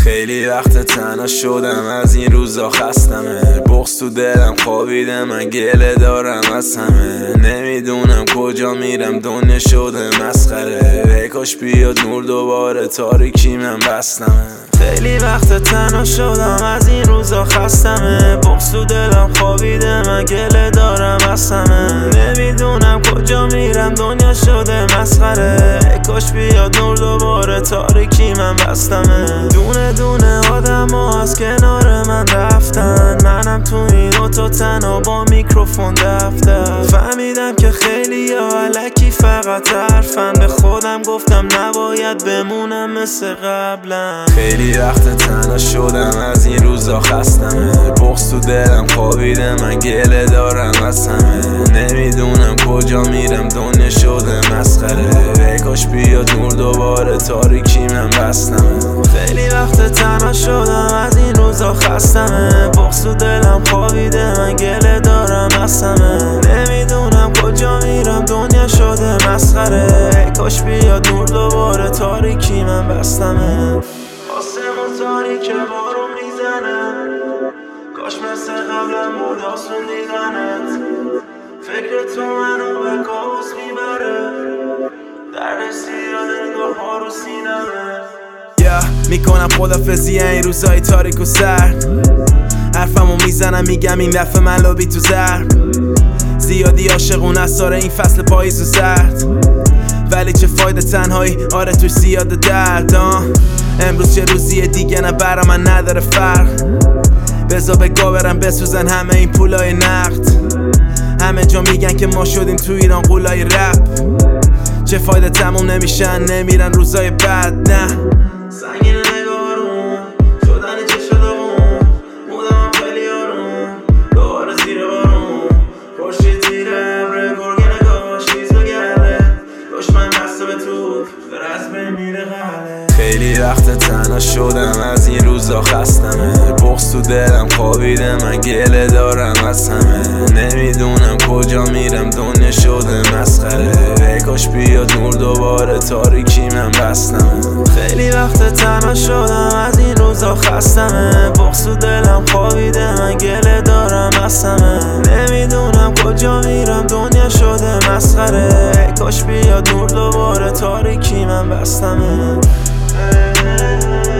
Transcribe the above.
خیلی وقت تنها شدم، از این روزا خستمه. بغض تو دلم خوابیده، من گله دارم از همه. نمیدونم کجا میرم، دنیا شده مسخره. ای کاش بیاد نور دوباره، تاریکی من بستمه. خیلی وقت تنها شدم، از این روزا خستمه. بغض تو دلم خوابیده، من گله دارم از همه. نمیدونم کجا میرم، دنیا شده مسخره. ای کاش بیاد نور دوباره، تاریکی من بستمه. دونه دونه آدم ها از کنار من رفتن، منم تو این اتاق تنها با میکروفون دفتر. فهمیدم که خیلی ها الکی فقط حرفن، به خودم گفتم نباید بمونم مثل قبلا. خیلی وقت تنها شدم، از این روزا خستمه. بغض تو دلم خوابیده، من گله دارم از همه. نمیدونم کجا میرم، دنیا شده مسخره. ای کاش بیاد نور دوباره، تاریکی من بستمه. خیلی وقت تنها شدم، از این روزا خستمه. بغض تو دلم خوابیده، من گله دارم از همه. نمیدونم کجا میرم، دنیا شده مسخره. ای کاش بیاد نور دوباره، تاریکی من بستمه. آسمون تاریکه بارون میزنه، کاش مثل قبلم بود آسون دیدنت. فکر تو منو به کابوس میبره، درد زیاد انگاه رو سینمه. میکنم خدافزی این روزای تاریک و سرد. حرفمو میزنم میگم این دفعه من لابی تو زرد. زیادی عاشقون از ساره این فصل پاییز و زرد، ولی چه فایده تنهایی، آره توش زیاده درد. امروز چه روزیه دیگه، نه برا من نداره فرق. بزا بگا برم بسوزن همه این پولای نقد. همه جا میگن که ما شدیم تو ایران قولای رپ. چه فایده تموم نمیشن، نمیرن روزای بد. نه سنگین نگارون شدنی چه شدمون، بودم خیلی آروم دوباره زیر بارون. خوشید زیر عبره گرگه نگاش نیز بگرده، دشمن بسته به توپ در از بین میره غله. خیلی وقت تنها شدم، از این روزا خستمه. بغض تو دلم خوابیده، من گله دارم از همه. نمیدونم کجا میرم، دنیا شده مسخره. ای کاش بیاد نور دوباره، تاریکی من بستمه. خیلی وقت تنها شدم، از این روزا خستمه. بغض تو دلم خوابیده، من گله دارم از همه. نمیدونم کجا میرم، دنیا شده مسخره. ای کاش بیاد نور دوباره، تاریکی من بستمه.